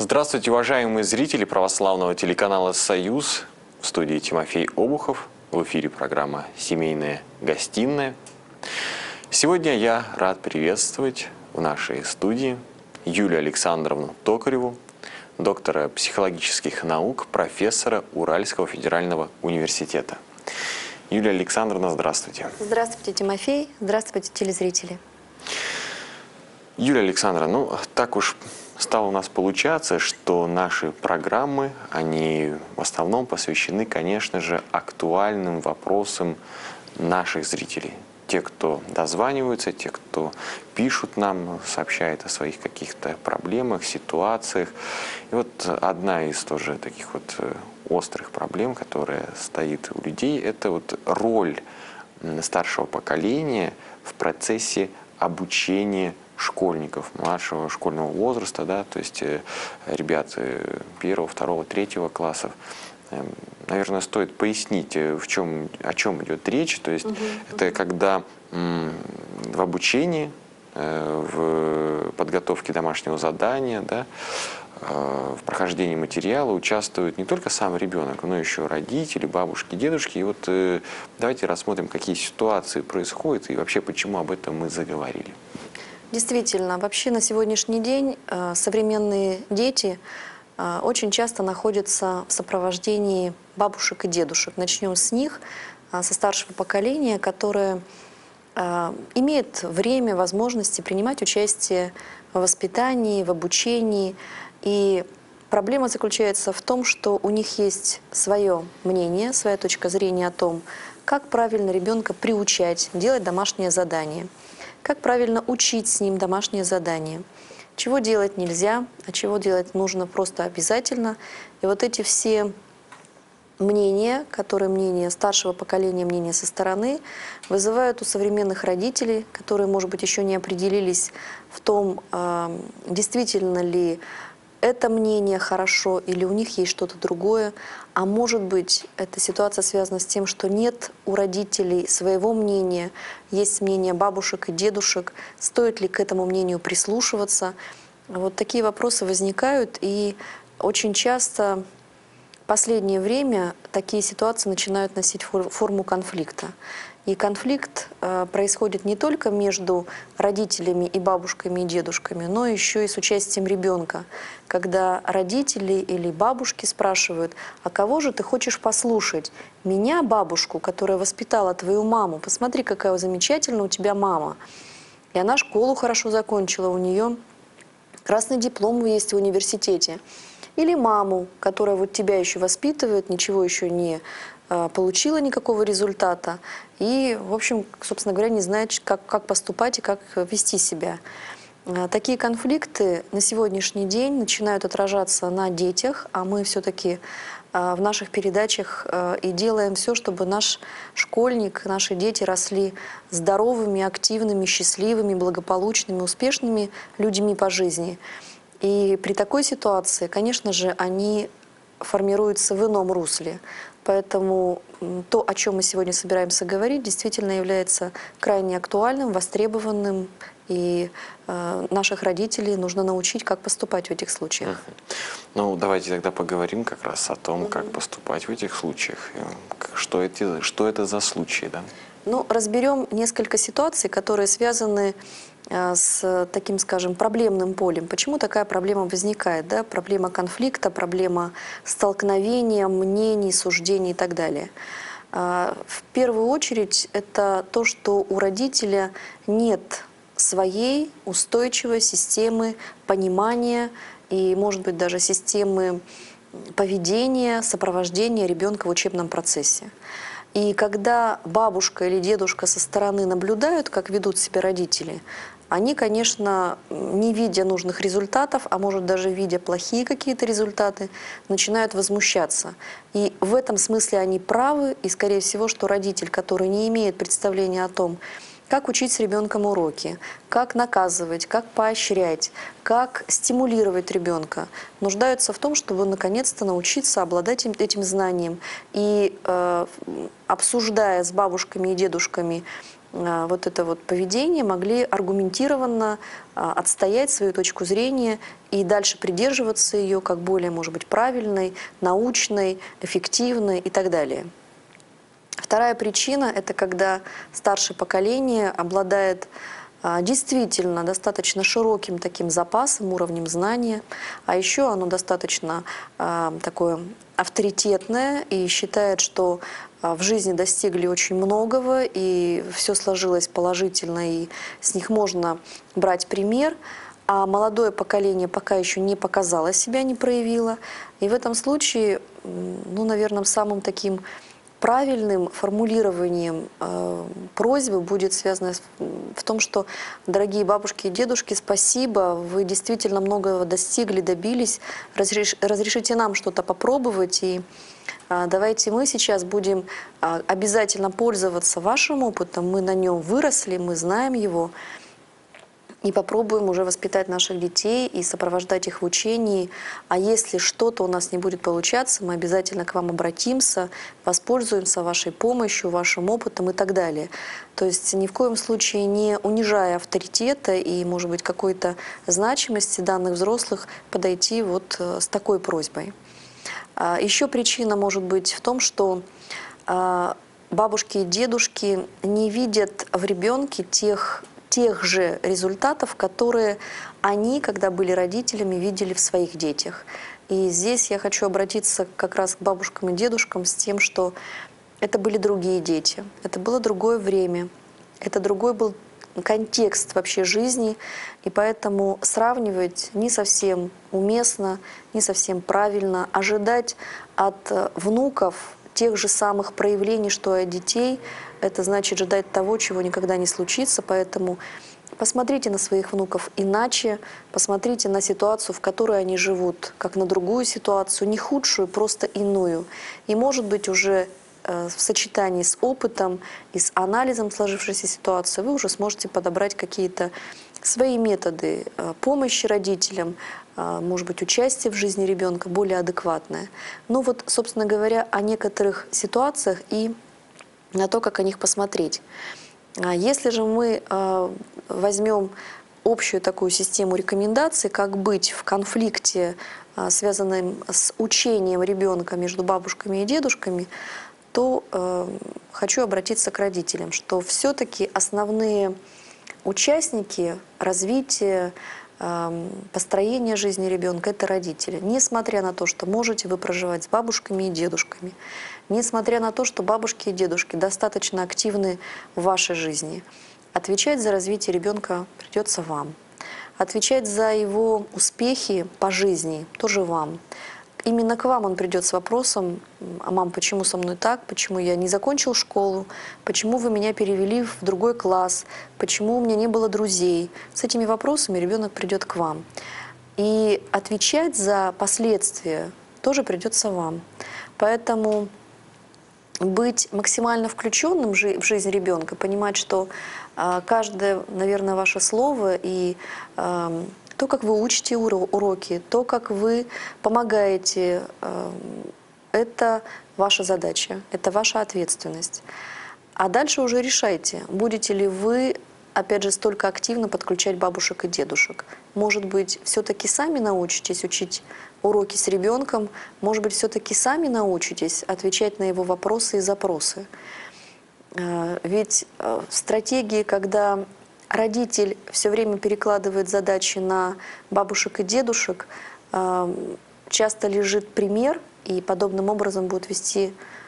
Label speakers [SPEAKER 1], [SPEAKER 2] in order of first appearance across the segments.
[SPEAKER 1] Здравствуйте, уважаемые зрители православного телеканала «Союз». В студии Тимофей Обухов. В эфире программа «Семейная гостиная». Сегодня я рад приветствовать в нашей студии Юлию Александровну Токареву, доктора психологических наук, профессора Уральского федерального университета. Юлия Александровна, здравствуйте.
[SPEAKER 2] Здравствуйте, Тимофей. Здравствуйте, телезрители.
[SPEAKER 1] Юлия Александровна, так уж стало у нас получаться, что наши программы, они в основном посвящены, конечно же, актуальным вопросам наших зрителей. Те, кто дозваниваются, те, кто пишут нам, сообщают о своих каких-то проблемах, ситуациях. И вот одна из тоже таких вот острых проблем, которая стоит у людей, это вот роль старшего поколения в процессе обучения школьников младшего школьного возраста, да, то есть ребят 1, 2, 3 классов. Наверное, стоит пояснить, о чем идет речь. То есть это когда в обучении, в подготовке домашнего задания, да, в прохождении материала участвует не только сам ребенок, но еще родители, бабушки, дедушки. И вот давайте рассмотрим, какие ситуации происходят и вообще почему об этом мы заговорили.
[SPEAKER 2] Действительно, вообще на сегодняшний день современные дети очень часто находятся в сопровождении бабушек и дедушек. Начнем с них, со старшего поколения, которое имеет время, возможности принимать участие в воспитании, в обучении. И проблема заключается в том, что у них есть свое мнение, своя точка зрения о том, как правильно ребенка приучать делать домашнее задание, как правильно учить с ним домашнее задание, чего делать нельзя, а чего делать нужно просто обязательно. И вот эти все мнения, которые мнения старшего поколения, мнения со стороны, вызывают у современных родителей, которые, может быть, еще не определились в том, действительно ли это мнение хорошо или у них есть что-то другое. А может быть, эта ситуация связана с тем, что нет у родителей своего мнения, есть мнение бабушек и дедушек, стоит ли к этому мнению прислушиваться. Вот такие вопросы возникают, и очень часто в последнее время такие ситуации начинают носить форму конфликта. И конфликт происходит не только между родителями и бабушками и дедушками, но еще и с участием ребенка, когда родители или бабушки спрашивают: а кого же ты хочешь послушать? Меня, бабушку, которая воспитала твою маму? Посмотри, какая замечательная у тебя мама. И она школу хорошо закончила, у нее красный диплом есть в университете. Или маму, которая вот тебя еще воспитывает, ничего еще не получила никакого результата и, в общем, собственно говоря, не знает, как поступать и как вести себя. Такие конфликты на сегодняшний день начинают отражаться на детях, а мы все-таки в наших передачах и делаем все, чтобы наш школьник, наши дети росли здоровыми, активными, счастливыми, благополучными, успешными людьми по жизни. И при такой ситуации, конечно же, они формируются в ином русле. Поэтому то, о чем мы сегодня собираемся говорить, действительно является крайне актуальным, востребованным. И наших родителей нужно научить, как поступать в этих случаях.
[SPEAKER 1] Ну, давайте тогда поговорим как раз о том, как поступать в этих случаях. Что это за случаи, да?
[SPEAKER 2] Ну, разберем несколько ситуаций, которые связаны с таким, скажем, проблемным полем. Почему такая проблема возникает? Да? Проблема конфликта, проблема столкновения, мнений, суждений и так далее. В первую очередь это то, что у родителя нет своей устойчивой системы понимания и, может быть, даже системы поведения, сопровождения ребенка в учебном процессе. И когда бабушка или дедушка со стороны наблюдают, как ведут себя родители, они, конечно, не видя нужных результатов, а может даже видя плохие какие-то результаты, начинают возмущаться. И в этом смысле они правы, и скорее всего, что родитель, который не имеет представления о том, как учить с ребенком уроки, как наказывать, как поощрять, как стимулировать ребенка, нуждаются в том, чтобы наконец-то научиться обладать этим знанием. И обсуждая с бабушками и дедушками вот это вот поведение, могли аргументированно отстоять свою точку зрения и дальше придерживаться ее как более, может быть, правильной, научной, эффективной и так далее. Вторая причина – это когда старшее поколение обладает действительно достаточно широким таким запасом, уровнем знания, а еще оно достаточно такое авторитетное и считает, что в жизни достигли очень многого, и все сложилось положительно, и с них можно брать пример, а молодое поколение пока еще не показало себя, не проявило. И в этом случае, ну, наверное, самым таким правильным формулированием просьбы будет связано в том, что, дорогие бабушки и дедушки, спасибо, вы действительно многого достигли, добились, разрешите нам что-то попробовать, и давайте мы сейчас будем обязательно пользоваться вашим опытом, мы на нем выросли, мы знаем его, и попробуем уже воспитать наших детей и сопровождать их в учении. А если что-то у нас не будет получаться, мы обязательно к вам обратимся, воспользуемся вашей помощью, вашим опытом и так далее. То есть ни в коем случае не унижая авторитета и, может быть, какой-то значимости данных взрослых, подойти вот с такой просьбой. Еще причина может быть в том, что бабушки и дедушки не видят в ребенке тех же результатов, которые они, когда были родителями, видели в своих детях. И здесь я хочу обратиться как раз к бабушкам и дедушкам с тем, что это были другие дети, это было другое время, это другой был контекст вообще жизни, и поэтому сравнивать не совсем уместно, не совсем правильно, ожидать от внуков тех же самых проявлений, что и от детей, это значит ждать того, чего никогда не случится. Поэтому посмотрите на своих внуков иначе, посмотрите на ситуацию, в которой они живут, как на другую ситуацию, не худшую, просто иную. И, может быть, уже в сочетании с опытом и с анализом сложившейся ситуации вы уже сможете подобрать какие-то свои методы помощи родителям, может быть, участие в жизни ребенка более адекватное. Ну вот, собственно говоря, о некоторых ситуациях и на то, как о них посмотреть. Если же мы возьмем общую такую систему рекомендаций, как быть в конфликте, связанном с учением ребенка между бабушками и дедушками, то хочу обратиться к родителям, что все-таки основные участники развития, построения жизни ребенка — это родители. Несмотря на то, что можете вы проживать с бабушками и дедушками, несмотря на то, что бабушки и дедушки достаточно активны в вашей жизни, отвечать за развитие ребенка придется вам. Отвечать за его успехи по жизни тоже вам. Именно к вам он придет с вопросом: а мам, почему со мной так, почему я не закончил школу, почему вы меня перевели в другой класс, почему у меня не было друзей. С этими вопросами ребенок придет к вам. И отвечать за последствия тоже придется вам. Поэтому быть максимально включенным в жизнь ребенка, понимать, что каждое, наверное, ваше слово и то, как вы учите уроки, то, как вы помогаете, это ваша задача, это ваша ответственность. А дальше уже решайте, будете ли вы, опять же, столько активно подключать бабушек и дедушек. Может быть, все-таки сами научитесь учить уроки с ребенком, может быть, все-таки сами научитесь отвечать на его вопросы и запросы. Ведь в стратегии, когда родитель все время перекладывает задачи на бабушек и дедушек, часто лежит пример, и подобным образом будут вести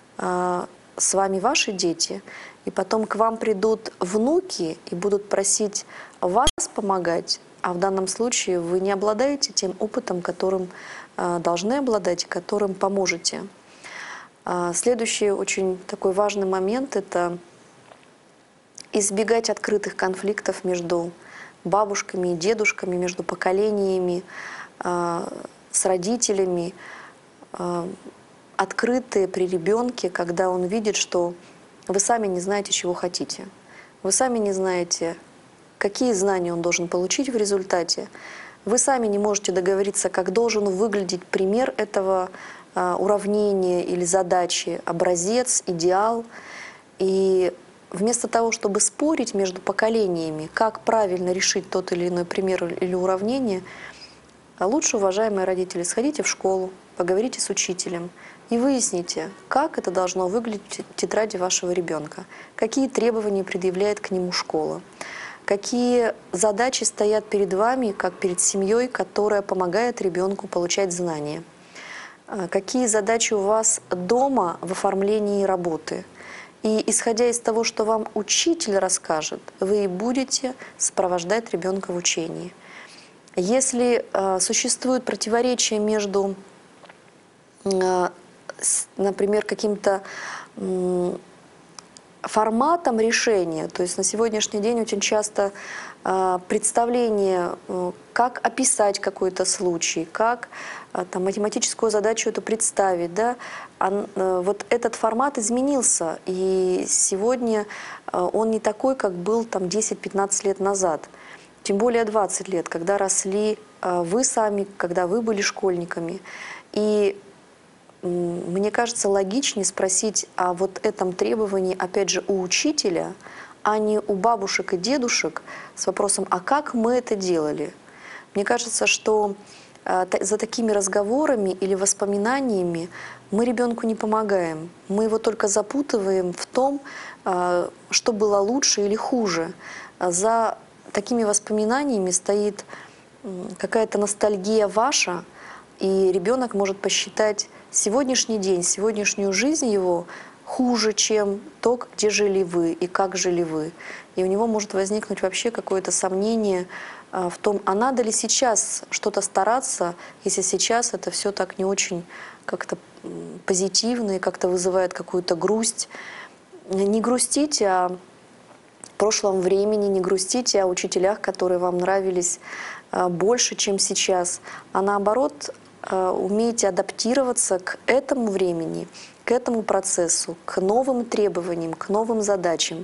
[SPEAKER 2] с вами ваши дети, и потом к вам придут внуки и будут просить вас помогать, а в данном случае вы не обладаете тем опытом, которым должны обладать и которым поможете. Следующий очень такой важный момент — это избегать открытых конфликтов между бабушками и дедушками, между поколениями, с родителями, открытые при ребенке, когда он видит, что вы сами не знаете, чего хотите. Вы сами не знаете, какие знания он должен получить в результате. Вы сами не можете договориться, как должен выглядеть пример этого уравнения или задачи, образец, идеал. И вместо того, чтобы спорить между поколениями, как правильно решить тот или иной пример или уравнение, лучше, уважаемые родители, сходите в школу, поговорите с учителем и выясните, как это должно выглядеть в тетради вашего ребенка, какие требования предъявляет к нему школа, какие задачи стоят перед вами, как перед семьей, которая помогает ребенку получать знания, какие задачи у вас дома в оформлении работы. И исходя из того, что вам учитель расскажет, вы и будете сопровождать ребенка в учении. Если существует противоречие между, например, каким-то форматом решения, то есть на сегодняшний день очень часто представление, как описать какой-то случай, как там, математическую задачу эту представить, да, вот этот формат изменился, и сегодня он не такой, как был там 10-15 лет назад. Тем более 20 лет, когда росли вы сами, когда вы были школьниками. И мне кажется, логичнее спросить о вот этом требовании, опять же, у учителя, а не у бабушек и дедушек с вопросом, а как мы это делали? Мне кажется, что за такими разговорами или воспоминаниями мы ребенку не помогаем. Мы его только запутываем в том, что было лучше или хуже. За такими воспоминаниями стоит какая-то ностальгия ваша, и ребенок может посчитать сегодняшний день, сегодняшнюю жизнь его хуже, чем то, где жили вы и как жили вы. И у него может возникнуть вообще какое-то сомнение в том, а надо ли сейчас что-то стараться, если сейчас это все так не очень как-то позитивно и как-то вызывает какую-то грусть. Не грустите о прошлом времени, не грустите о учителях, которые вам нравились больше, чем сейчас, а наоборот, умейте адаптироваться к этому времени, к этому процессу, к новым требованиям, к новым задачам.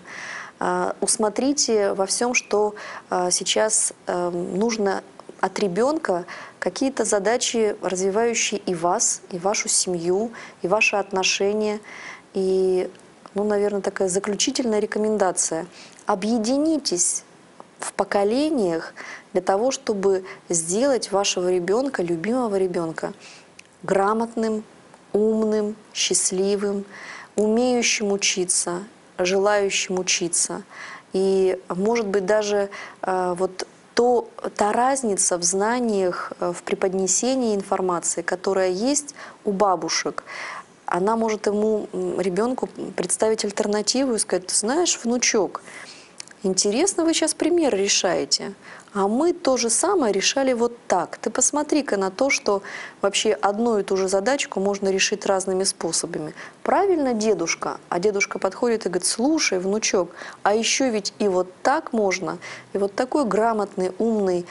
[SPEAKER 2] Усмотрите во всем, что сейчас нужно от ребенка, какие-то задачи, развивающие и вас, и вашу семью, и ваши отношения. И, ну, наверное, такая заключительная рекомендация. Объединитесь в поколениях для того, чтобы сделать вашего ребенка, любимого ребенка, грамотным, умным, счастливым, умеющим учиться, желающим учиться. И, может быть, даже вот та разница в знаниях, в преподнесении информации, которая есть у бабушек, она может ему, ребенку, представить альтернативу и сказать: ты знаешь, внучок, интересно, вы сейчас пример решаете, а мы то же самое решали вот так. Ты посмотри-ка на то, что вообще одну и ту же задачку можно решить разными способами. Правильно, дедушка? А дедушка подходит и говорит: слушай, внучок, а еще ведь и вот так можно. И вот такой грамотный, умный,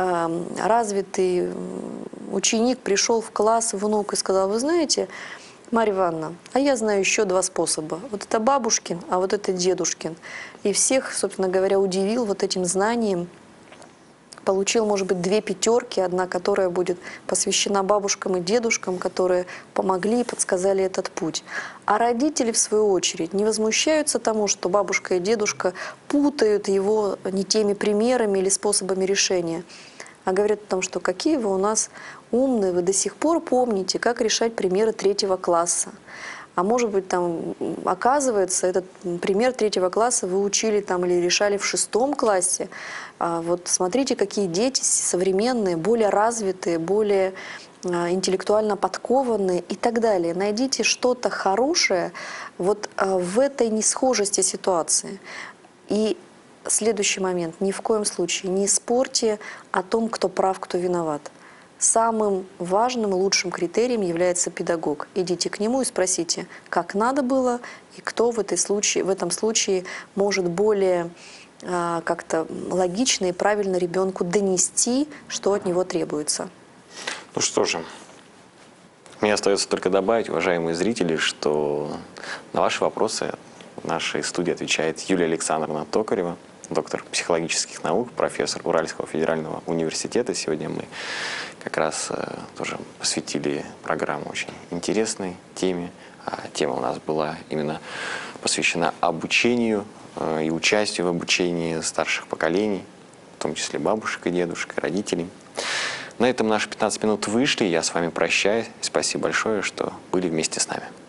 [SPEAKER 2] развитый ученик пришел в класс, внук, и сказал: вы знаете, Марья Ивановна, а я знаю еще два способа. Вот это бабушкин, а вот это дедушкин. И всех, собственно говоря, удивил вот этим знанием. Получил, может быть, 2 пятерки, одна, которая будет посвящена бабушкам и дедушкам, которые помогли и подсказали этот путь. А родители, в свою очередь, не возмущаются тому, что бабушка и дедушка путают его не теми примерами или способами решения, а говорят о том, что какие вы у нас умные, вы до сих пор помните, как решать примеры 3 класса. А может быть, там, оказывается, этот пример 3 класса вы учили там, или решали в 6 классе. Вот смотрите, какие дети современные, более развитые, более интеллектуально подкованные и так далее. Найдите что-то хорошее вот в этой несхожести ситуации. И следующий момент. Ни в коем случае не спорьте о том, кто прав, кто виноват. Самым важным, лучшим критерием является педагог. Идите к нему и спросите, как надо было, и кто в этом случае может более как-то логично и правильно ребенку донести, что от него требуется.
[SPEAKER 1] Ну что же, мне остается только добавить, уважаемые зрители, что на ваши вопросы в нашей студии отвечает Юлия Александровна Токарева, доктор психологических наук, профессор Уральского федерального университета. Сегодня мы как раз тоже посвятили программу очень интересной теме. Тема у нас была именно посвящена обучению и участию в обучении старших поколений, в том числе бабушек и дедушек, и родителей. На этом наши 15 минут вышли. Я с вами прощаюсь. Спасибо большое, что были вместе с нами.